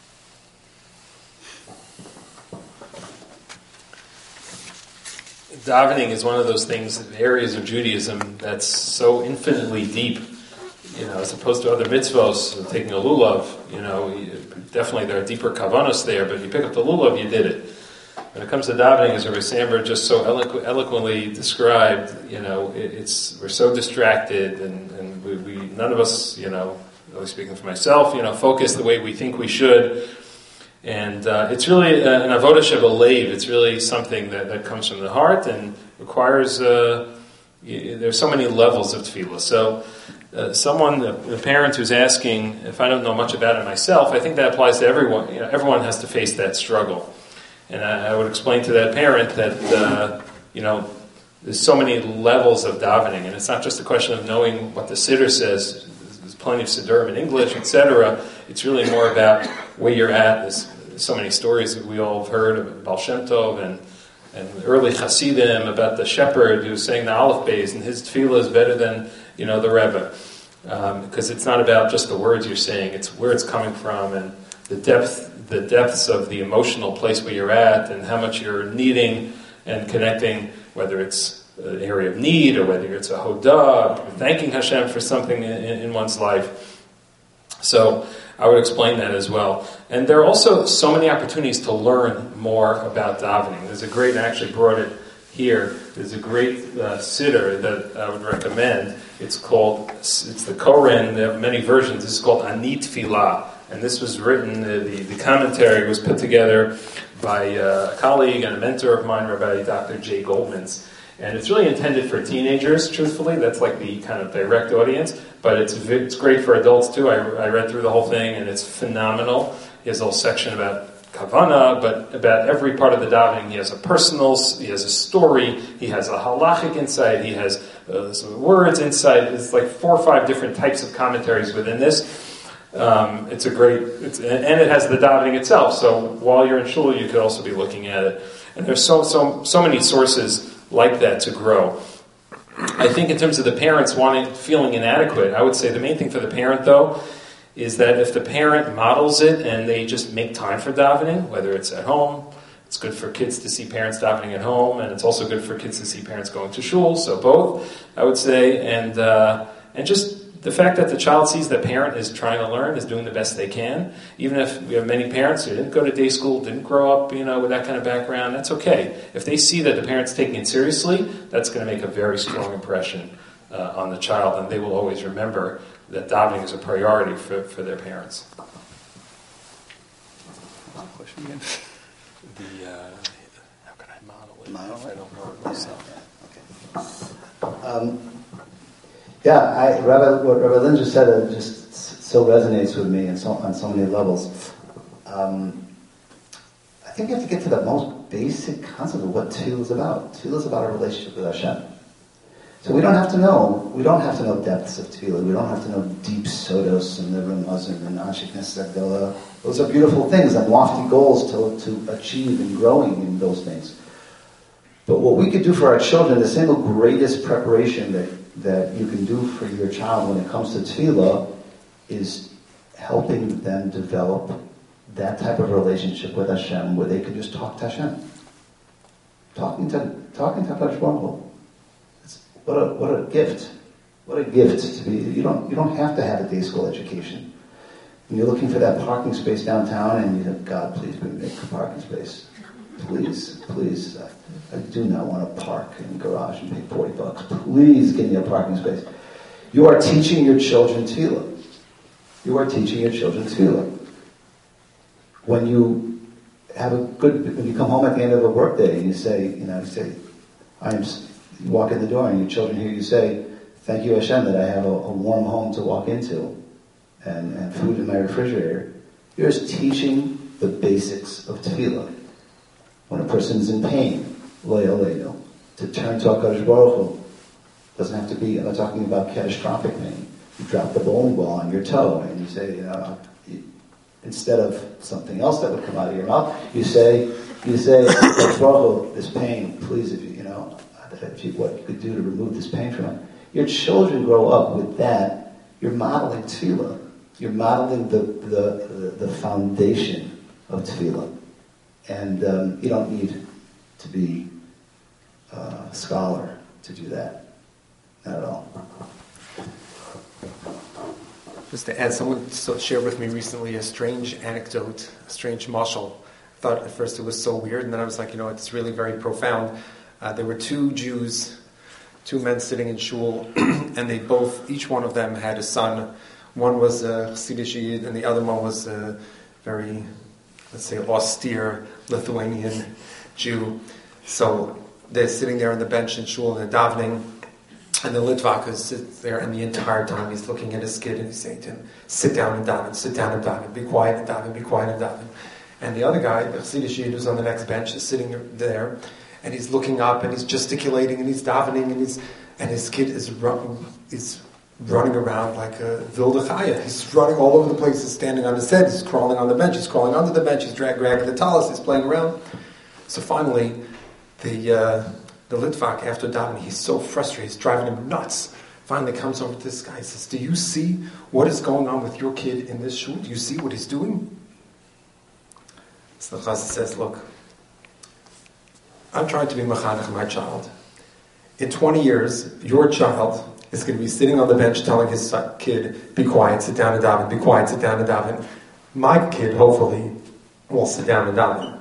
Davening is one of those things, areas of Judaism that's so infinitely deep, you know, as opposed to other mitzvos, taking a lulav, you know, definitely there are deeper kavanos there, but if you pick up the lulav, you did it. When it comes to davening, as Rabbi Sandberg just so eloqu- eloquently described, you know, it, it's we're so distracted, and, and we, we none of us, you know, really speaking for myself, you know, focus the way we think we should. And uh, it's really an avodah shebalev. It's really something that, that comes from the heart and requires, uh, there's so many levels of tefillah. So uh, someone, a, a parent who's asking, if I don't know much about it myself, I think that applies to everyone. You know, everyone has to face that struggle. And I, I would explain to that parent that, uh, you know, there's so many levels of davening. And it's not just a question of knowing what the siddur says. There's plenty of siddurim in English, et cetera. It's really more about where you're at. There's so many stories that we all have heard of Baal Shem Tov and, and early Hasidim about the shepherd who's saying the Aleph Beis, and his tefillah is better than, you know, the Rebbe. Um, because it's not about just the words you're saying, it's where it's coming from and the depth the depths of the emotional place where you're at and how much you're needing and connecting, whether it's an area of need or whether it's a hodah, thanking Hashem for something in, in one's life. So I would explain that as well. And there are also so many opportunities to learn more about davening. There's a great, I actually brought it here, there's a great uh, siddur that I would recommend. It's called, it's the Koren, they have many versions. This is called Ani Tfilah. And this was written, the, the, the commentary was put together by uh, a colleague and a mentor of mine, Rabbi Doctor Jay Goldmans. And it's really intended for teenagers, truthfully. That's like the kind of direct audience. But it's it's great for adults, too. I, I read through the whole thing, and it's phenomenal. He has a whole section about Kavanah, but about every part of the davening. He has a personal, he has a story, he has a halachic insight, he has uh, some words insight. It's like four or five different types of commentaries within this. Um, it's a great, it's, and it has the davening itself. So while you're in shul, you could also be looking at it. And there's so so so many sources like that to grow. I think in terms of the parents wanting, feeling inadequate, I would say the main thing for the parent, though, is that if the parent models it and they just make time for davening, whether it's at home, it's good for kids to see parents davening at home, and it's also good for kids to see parents going to shul. So both, I would say, and uh, and just the fact that the child sees the parent is trying to learn, is doing the best they can, even if we have many parents who didn't go to day school, didn't grow up, you know, with that kind of background, that's okay. If they see that the parent's taking it seriously, that's going to make a very strong impression uh, on the child, and they will always remember that davening is a priority for, for their parents. Question again? The, uh, how can I model it model if I don't know it myself? Yeah, okay. Um, Yeah, I, Rabbi, what Rabbi Lynn just said uh, just so resonates with me and so, on so many levels. Um, I think you have to get to the most basic concept of what Tefillah is about. Tefillah is about a relationship with Hashem. So we don't have to know, we don't have to know depths of Tefillah. We don't have to know deep sodos and the Ramazim and Anshik Nesagdala. Those are beautiful things and lofty goals to, to achieve and growing in those things. But what we could do for our children, the single greatest preparation that that you can do for your child when it comes to tefillah is helping them develop that type of relationship with Hashem where they can just talk to Hashem. Talking to talking to HaKadosh Baruch Hu. What a what a gift. What a gift to be. You don't you don't have to have a day school education. When you're looking for that parking space downtown and you think, God, please bring me a parking space. Please, please. I, I do not want to park in the garage and pay forty bucks. Please give me a parking space. You are teaching your children tefillah. You are teaching your children tefillah. When you have a good, when you come home at the end of a workday and you say, you know, you say, I am. You walk in the door and your children hear you say, "Thank you, Hashem, that I have a, a warm home to walk into, and, and food in my refrigerator." You're just teaching the basics of tefillah. When a person is in pain, lo yaleinu, to turn to HaKadosh Baruch Hu. Doesn't have to be, I'm not talking about catastrophic pain. You drop the bowling ball on your toe and you say, you know, you, instead of something else that would come out of your mouth, you say, you say, HaKadosh Baruch Hu, this pain, please, if you, you know, if you, what you could do to remove this pain from it. Your children grow up with that. You're modeling tefillah. You're modeling the, the, the, the foundation of tefillah. And um, you don't need to be uh, a scholar to do that. Not at all. Just to add, someone shared with me recently a strange anecdote, a strange mashal. I thought at first it was so weird, and then I was like, you know, it's really very profound. Uh, there were two Jews, two men sitting in shul, and they both, each one of them had a son. One was a Chassidish Yid, and the other one was a very, let's say, austere Lithuanian Jew. So they're sitting there on the bench in shul and they're davening, and the Litvak is sits there, and the entire time he's looking at his kid and he's saying to him, "Sit down and daven, sit down and daven, be quiet and daven, be quiet and daven." And the other guy, the Chassidish Yid who's on the next bench, is sitting there, and he's looking up and he's gesticulating and he's davening, and he's and his kid is run, is running around like a wilde chaya. He's running all over the place. He's standing on his head. He's crawling on the bench. He's crawling under the bench. He's drag, dragging the talis. He's playing around. So finally, the uh, the Litvak, after davening, he's so frustrated. He's driving him nuts. Finally comes over to this guy and says, "Do you see what is going on with your kid in this shul? Do you see what he's doing?" So the Chazal says, "Look, I'm trying to be mechanech my child. In twenty years, your child is going to be sitting on the bench telling his kid, 'Be quiet, sit down and daven, be quiet, sit down and daven.' My kid, hopefully, will sit down and daven."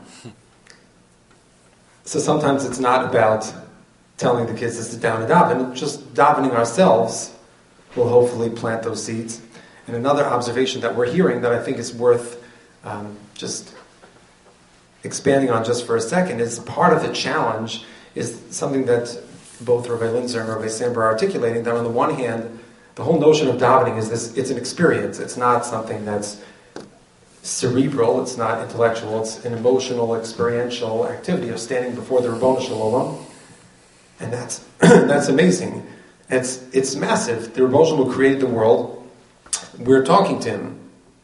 So sometimes it's not about telling the kids to sit down and daven, just davening ourselves will hopefully plant those seeds. And another observation that we're hearing that I think is worth um, just expanding on just for a second is part of the challenge is something that both Rabbi Linzer and Rabbi Sandber are articulating, that on the one hand, the whole notion of davening is this, it's an experience. It's not something that's cerebral, it's not intellectual, it's an emotional, experiential activity of standing before the Ribono Shel Olam. And that's that's amazing. It's it's massive. The Ribono Shel Olam created the world. We're talking to him.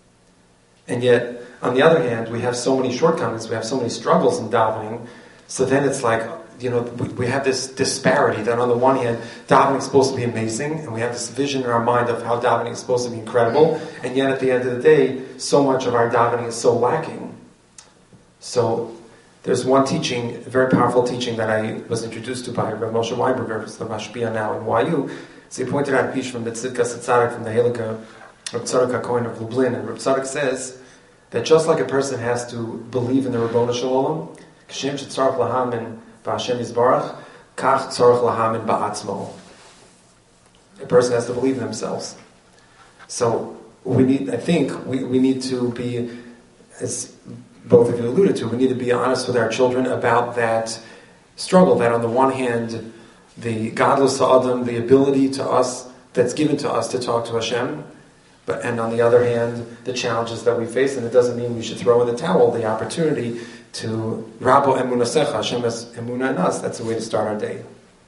And yet, on the other hand, we have so many shortcomings, we have so many struggles in davening, so then it's like, you know, we, we have this disparity that on the one hand, davening is supposed to be amazing, and we have this vision in our mind of how davening is supposed to be incredible, and yet at the end of the day, so much of our davening is so lacking. So, there's one teaching, a very powerful teaching that I was introduced to by Rav Moshe Weinberger, who's the Mashpia now in Y U. So he pointed out a piece from the Tzidkas Tzadik from the Helika, Rav Tzadok HaKohen of Lublin, and Rav Tzadok says that just like a person has to believe in the Rabboni Shalom, Kashem shetzarach lahamin ba'Hashem Yisbarach, kach tzarach lahamin ba'atzmo. A person has to believe in themselves. So we need, I think, we, we need to be, as both of you alluded to, we need to be honest with our children about that struggle, that on the one hand, the godless Adam, the ability to us, that's given to us to talk to Hashem, but and on the other hand, the challenges that we face, and it doesn't mean we should throw in the towel, the opportunity to Rabo Emunasecha, Hashem has Emunah in us, that's the way to start our day.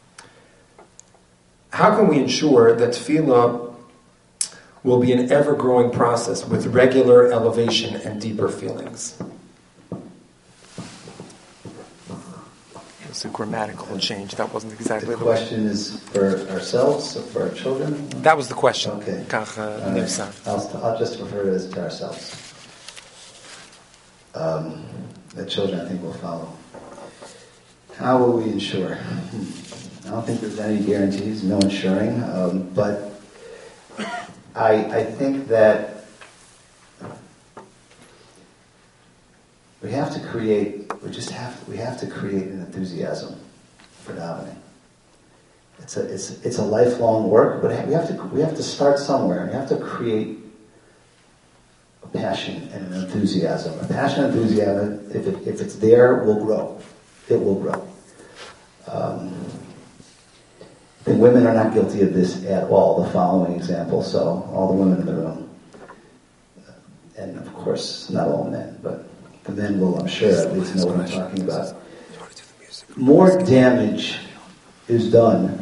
How can we ensure that tefillah will be an ever-growing process with regular elevation and deeper feelings? It's a grammatical change. That wasn't exactly the, the question is for ourselves or for our children? That was the question. Okay. Kach, uh, right. I'll, I'll just refer to it as to ourselves. Um, the children, I think, will follow. How will we ensure? I don't think there's any guarantees, no ensuring, um, but I, I think that we have to create, we just have, we have to create an enthusiasm for davening. It's a, it's, it's a lifelong work, but we have to, we have to start somewhere. We have to create a passion and an enthusiasm. A passion and enthusiasm, if, it, if it's there, will grow. It will grow. Um, I think women are not guilty of this at all, the following example, so all the women in the room. And of course, not all men, but the men will, I'm sure, at least know what I'm talking about. More damage is done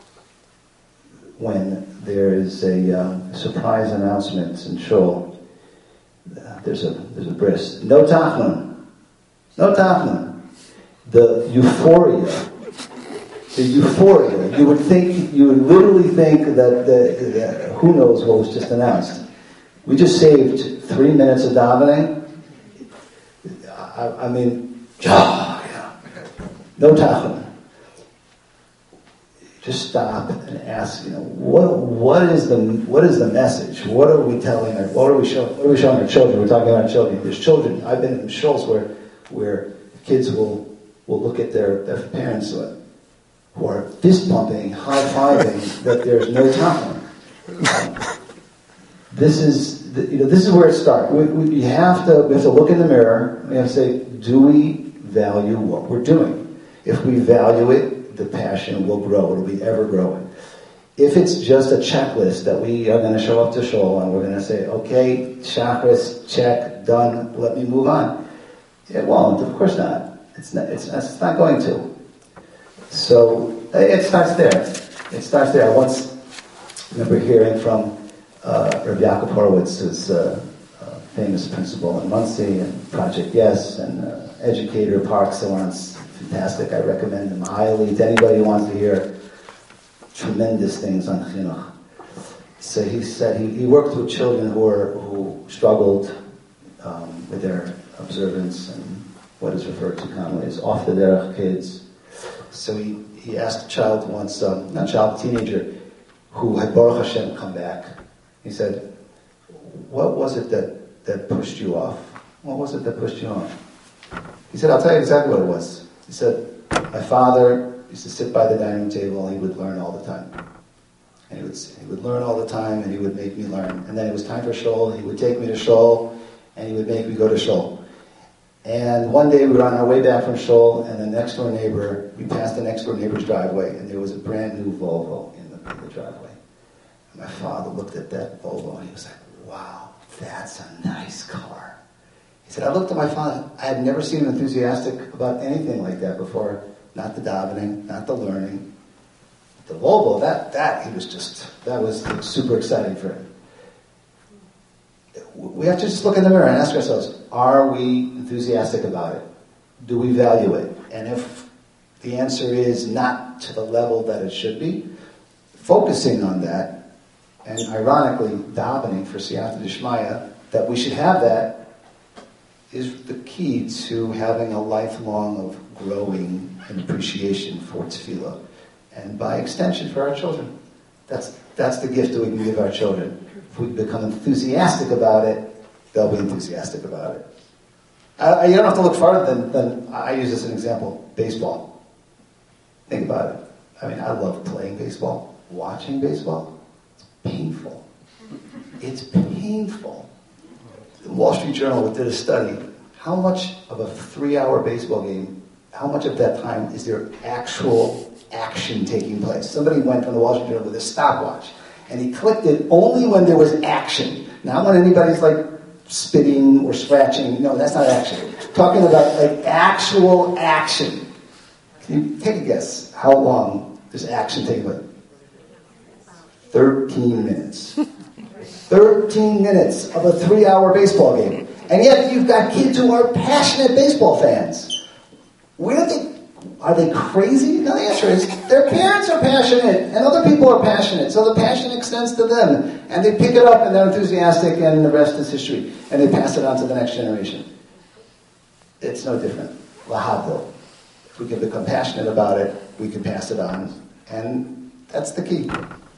when there is a uh, surprise announcement in Shul. Uh, there's a there's a bris. No tachnun. No tachnun. The euphoria, the euphoria. You would think, you would literally think that the, the who knows what was just announced. We just saved three minutes of davening. I, I mean, yeah, no tachon. Just stop and ask, you know, what what is the what is the message? What are we telling our, what are we showing what are we showing our children? We're talking about our children. There's children. I've been in shuls where where kids will will look at their, their parents who are fist pumping, high fiving that there's no tachon. This is you know this is where it starts. We, we you have to we have to look in the mirror. We have to say, do we value what we're doing? If we value it, the passion will grow. It'll be ever growing. If it's just a checklist that we are going to show up to shul and we're going to say, okay, chakras, check, done, let me move on, it won't. Of course not. It's not. It's, it's not going to. So it starts there. It starts there. I once remember hearing from uh, Rabbi Yaakov Horowitz, who's a, a famous principal in Muncie and Project Yes and uh, educator, par excellence. Fantastic. I recommend him highly to anybody who wants to hear tremendous things on chinuch. So he said he, he worked with children who were who struggled um, with their observance and what is referred to commonly as off the derech kids. So he, he asked a child once, um, not a child, a teenager, who had Baruch Hashem come back. He said, "What was it that, that pushed you off? What was it that pushed you off?" He said, "I'll tell you exactly what it was." He said, "My father used to sit by the dining room table and he would learn all the time. And he would, he would learn all the time and he would make me learn. And then it was time for shul, he would take me to shul and he would make me go to shul. And one day we were on our way back from shul and the next door neighbor, we passed the next door neighbor's driveway and there was a brand new Volvo in the, in the driveway. And my father looked at that Volvo and he was like, wow, that's a nice car." He said, I looked at my father, I had never seen him enthusiastic about anything like that before. Not the davening, not the learning. The Volvo, that, that, he was just, that was super exciting for him. we have to just look in the mirror and ask ourselves, are we enthusiastic about it? Do we value it? And if the answer is not to the level that it should be, focusing on that, and ironically, davening for Siyata Dishmaya, that we should have that, is the key to having a lifelong of growing and appreciation for tefillah, and by extension for our children. That's that's the gift that we can give our children. If we become enthusiastic about it, they'll be enthusiastic about it. I, you don't have to look farther than, than, I use this as an example, baseball. Think about it. I mean, I love playing baseball. Watching baseball, it's painful. It's painful. The Wall Street Journal did a study. How much of a three-hour baseball game, how much of that time is there actual action taking place? Somebody went from the Wall Street Journal with a stopwatch, and he clicked it only when there was action. Not when anybody's like spitting or scratching. No, that's not action. Talking about like actual action. Can you take a guess how long is action taking place? Thirteen minutes. Thirteen minutes of a three-hour baseball game. And yet you've got kids who are passionate baseball fans. Where do they, are they crazy? No, the answer is their parents are passionate and other people are passionate. So the passion extends to them. And they pick it up and they're enthusiastic and the rest is history. And they pass it on to the next generation. It's no different. Lahavdil. If we can become passionate about it, we can pass it on. And that's the key.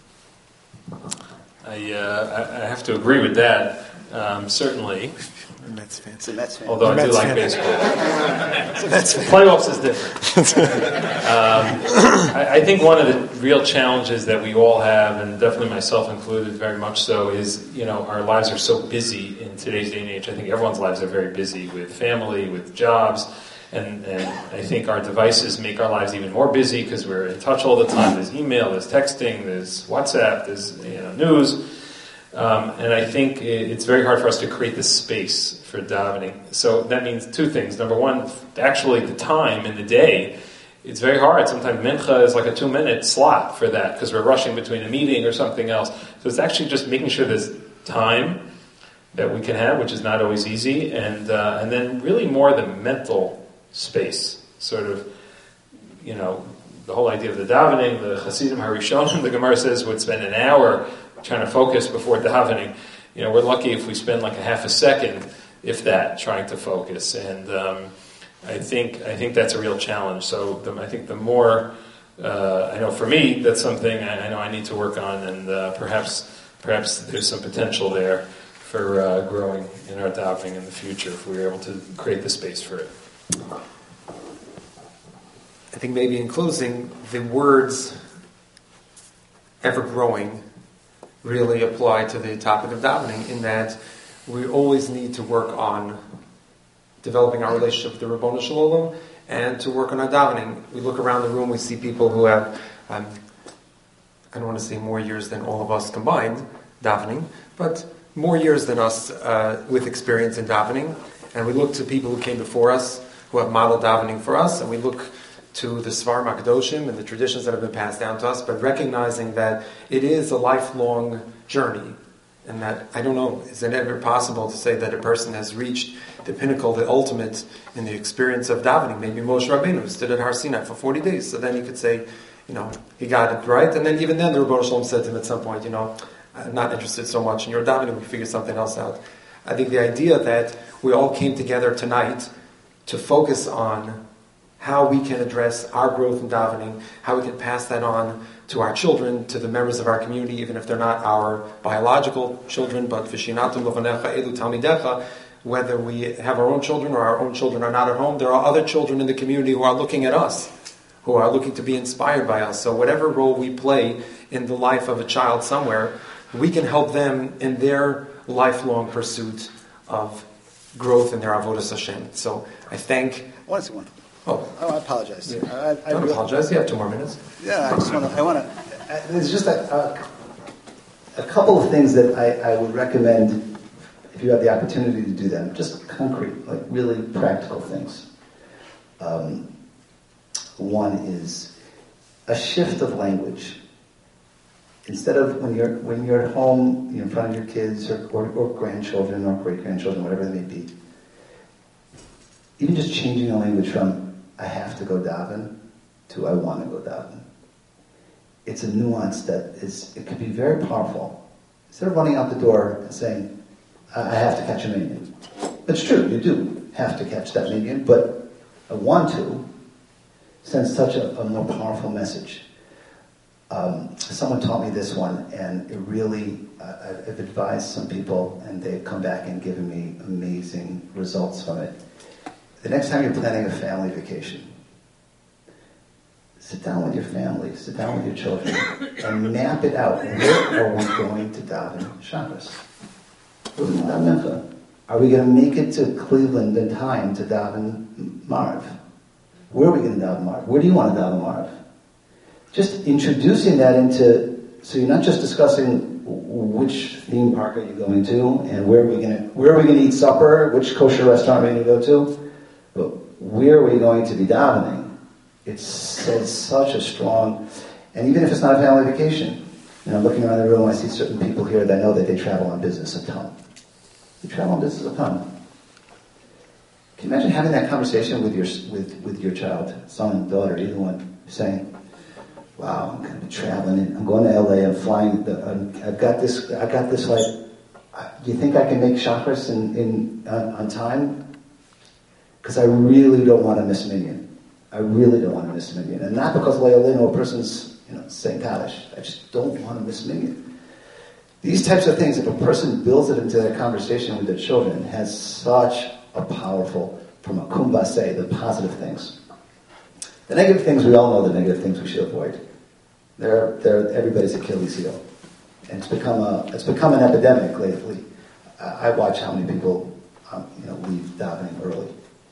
I, uh, I have to agree with that, um, certainly. Mets fan. It's a Mets fan. Although I do like baseball. It's a Mets fan. Playoffs is different. um, I, I think one of the real challenges that we all have, and definitely myself included very much so, is, you know, our lives are so busy in today's day and age. I think everyone's lives are very busy with family, with jobs. And, and I think our devices make our lives even more busy because we're in touch all the time. There's email, there's texting, there's WhatsApp, there's you know, news. Um, and I think it, it's very hard for us to create this space for davening. So that means two things. Number one, actually the time in the day, it's very hard. Sometimes mincha is like a two-minute slot for that because we're rushing between a meeting or something else. So it's actually just making sure there's time that we can have, which is not always easy. And, uh, and then really more the mental space, sort of, you know, the whole idea of the davening, the Hasidim Harishonim, the Gemara says, would spend an hour trying to focus before davening. You know, we're lucky if we spend like a half a second, if that, trying to focus. And um, I think I think that's a real challenge. So the, I think the more, uh, I know for me, that's something I, I know I need to work on, and uh, perhaps perhaps there's some potential there for uh, growing in our davening in the future if we were able to create the space for it. I think maybe in closing, the words ever growing really apply to the topic of davening in that we always need to work on developing our relationship with the Ribono Shel Olam and to work on our davening. We look around the room, we see people who have, um, I don't want to say more years than all of us combined, davening, but more years than us uh, with experience in davening. And we look to people who came before us, who have modeled davening for us, and we look to the Svarim HaKadoshim and the traditions that have been passed down to us, but recognizing that it is a lifelong journey, and that, I don't know, is it ever possible to say that a person has reached the pinnacle, the ultimate in the experience of davening? Maybe Moshe Rabbeinu stood at Har Sinai for forty days, so then you could say, you know, he got it right, and then even then the Ribono Shel Olam said to him at some point, you know, I'm not interested so much in your davening, we figure something else out. I think the idea that we all came together tonight to focus on how we can address our growth in davening, how we can pass that on to our children, to the members of our community, even if they're not our biological children, but v'shinatum l'vanecha elu talmidecha, whether we have our own children or our own children are not at home, there are other children in the community who are looking at us, who are looking to be inspired by us. So whatever role we play in the life of a child somewhere, we can help them in their lifelong pursuit of growth in their avodas Hashem. So I thank... One second. Oh, oh, I apologize. Yeah. I, I Don't really, apologize. You have two more minutes. Yeah, I just want to. I want to. There's just a, a, a couple of things that I, I would recommend if you have the opportunity to do them. Just concrete, like really practical things. Um, one is a shift of language Instead of when you're when you're at home, you're in front of your kids or, or, or grandchildren or great grandchildren, whatever they may be, even just changing the language from "I have to go daven" to "I want to go daven." It's a nuance that is it can be very powerful. Instead of running out the door and saying, "I have to catch a minion," it's true, you do have to catch that minion, but "I want to" sends such a, a more powerful message. Um, someone taught me this one, and it really, uh, I've advised some people, and they've come back and given me amazing results from it. The next time you're planning a family vacation, sit down with your family, sit down with your children, and map it out. Where are we going to daven Shabbos? Where are we going to daven Mincha? Are we going to make it to Cleveland in time to daven Marv? Where are we going to daven Marv? Where do you want to daven Marv? Just introducing that into, so you're not just discussing which theme park are you going to, and where are we going to, where are we going to eat supper, which kosher restaurant are we going to go to, but where are we going to be davening? It says such a strong, and even if it's not a family vacation, you know, looking around the room, I see certain people here that know that they travel on business a ton. They travel on business a ton. Can you imagine having that conversation with your with, with your child, son, daughter, either one, saying, "Wow, I'm going to be traveling. And I'm going to L A. I'm flying. The, I'm, I've got this. I got this. Like, do you think I can make chakras in, in on, on time? Because I really don't want to miss Minyan. I really don't want to miss Minyan, and not because Leolin or a person's, you know, saying Kaddish. I just don't want to miss Minyan. These types of things, if a person builds it into their conversation with their children, has such a powerful, from a kumbase, the positive things. The negative things, we all know the negative things we should avoid. They're, they're everybody's Achilles heel. And it's become a it's become an epidemic lately. I, I watch how many people um, you know, leave davening early.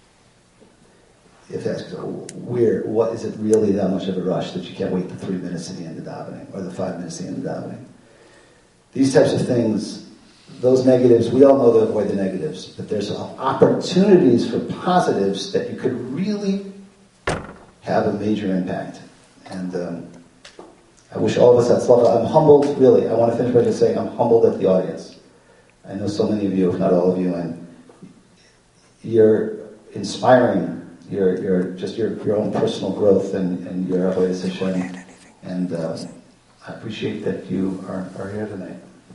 If that's weird, what is it really that much of a rush that you can't wait the three minutes at the end of davening or the five minutes at the end of davening? These types of things, those negatives, we all know to avoid the negatives, but there's opportunities for positives that you could really have a major impact. And um, I wish all of us had tzlacha. I'm humbled, really. I want to finish by just saying I'm humbled at the audience. I know so many of you, if not all of you, and you're inspiring your your just your, your own personal growth and, and your avodas Hashem. And uh, I appreciate that you are, are here tonight.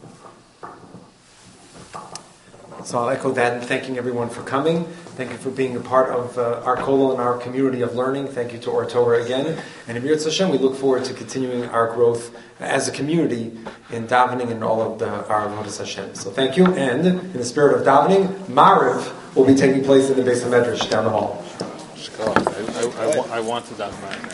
So I'll echo that and thanking everyone for coming. Thank you for being a part of uh, our Kollel and our community of learning. Thank you to Or Torah again. And in Yirtzeh Hashem, we look forward to continuing our growth as a community in davening and all of the, our avodas Hashem. So thank you. And in the spirit of davening, Mariv will be taking place in the Beis HaMedrash down the hall. I, I, I, I want to daven.